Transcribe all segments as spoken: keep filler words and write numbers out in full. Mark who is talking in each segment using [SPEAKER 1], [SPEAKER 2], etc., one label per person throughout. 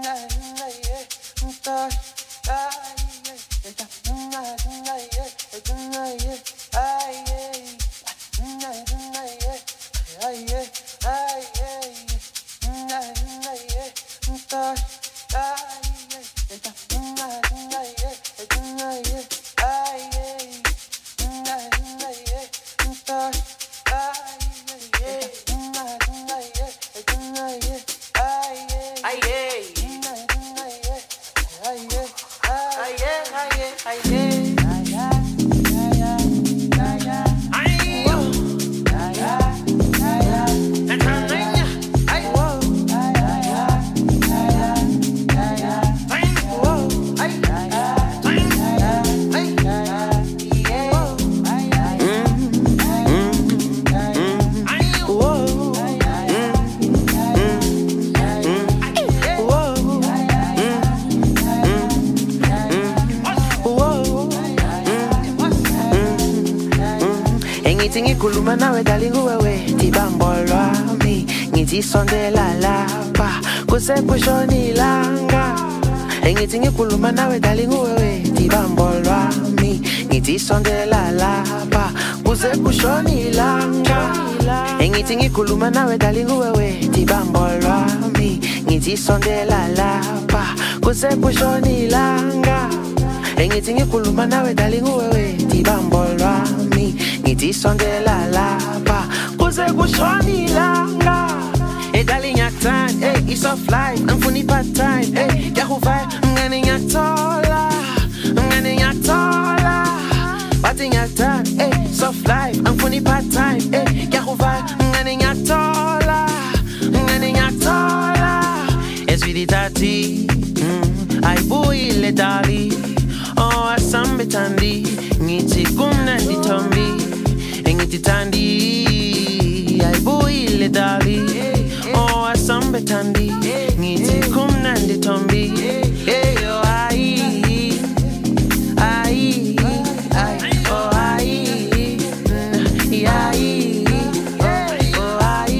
[SPEAKER 1] Kuluma nawe dalingu wewe tibambolwa mi ngiti sondela lapa kusepushoni langa ngiti ngikuluma nawe dalingu wewe tibambolwa mi ngiti sondela lapa kusepushoni langa ngiti ngikuluma nawe dalingu wewe tibambolwa mi ngiti sondela lapa kusepushoni langa ngiti ngikuluma nawe dalingu wewe tibambolwa mi ngiti sondela lapa kuze kushoni langa e darling yaktan eh it's off life ngifuni part time eh yahuva ngane ngiyathola ngane ngiyathola bathi yaktan eh soft life ngifuni part time eh yahuva ngane ngiyathola ngane ngiyathola esviditati ayibuyile dali oh asambe tandi ngithi kumnandi tombi ngithi tandi ayibuyile dali oh asambe tandi ngithi kumnandi tombi hey oh ai ai ai oh ai ai oh ai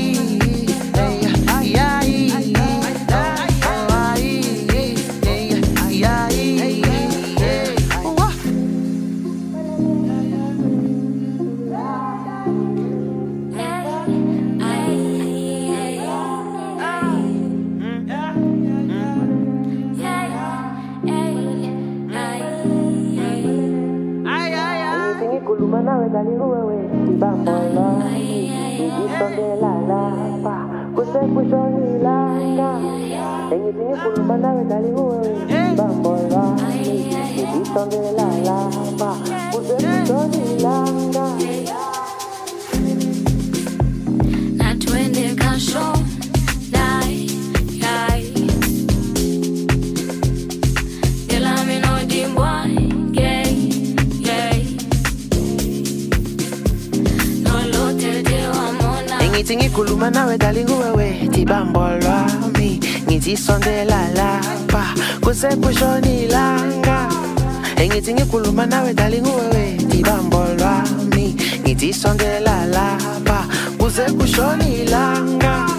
[SPEAKER 1] kuluma nawe dalingu wewe tibambolwa ngitondela lapa kusepushoni langa ngitini kuluma nawe dalingu wewe tibambolwa ngitondela lapa kusepushoni langa
[SPEAKER 2] na twende kasho dai dai ela me no dimbwa
[SPEAKER 1] Ngithi kuluma nawe dalingu wewe tibambolwa mi ngithi sondela lapa kusepushoni langa ngithi kuluma nawe dalingu wewe tibambolwa mi ngithi sondela lapa kusepushoni langa